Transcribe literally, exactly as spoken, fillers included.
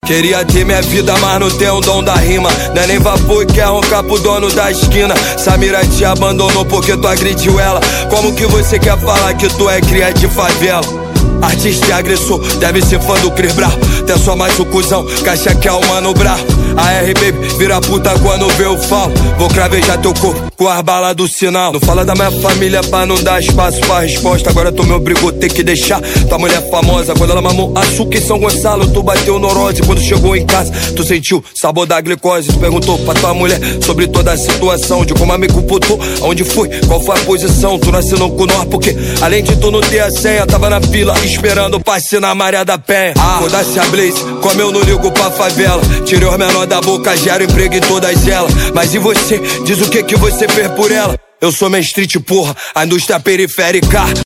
Queria ter minha vida, mas não tem um dom da rima. Não é nem vapor e quer roncar pro dono da esquina. Samira te abandonou porque tu agrediu ela. Como que você quer falar que tu é cria de favela? Artista e agressor, deve ser fã do Cris Brau. Tem só mais o cuzão, que acha que é o Mano Brown. A R, baby, vira puta quando vê o fal. Vou cravejar teu corpo com as balas do sinal. Não fala da minha família pra não dar espaço pra resposta. Agora tu me obrigou a ter que deixar tua mulher famosa. Quando ela mamou açúcar em São Gonçalo, tu bateu neurose. Quando chegou em casa, tu sentiu sabor da glicose. Tu perguntou pra tua mulher sobre toda a situação, de como a me computou, aonde foi, qual foi a posição. Tu nasceu com nós porque, além de tu não ter a senha, tava na fila esperando o passe na Maria da Penha. Ah, foda-se a Blaze, como eu não ligo pra favela. Tirei os menor da boca, gero emprego em todas elas. Mas e você? Diz o que que você fez por ela? Eu sou minha street, porra, a indústria periférica.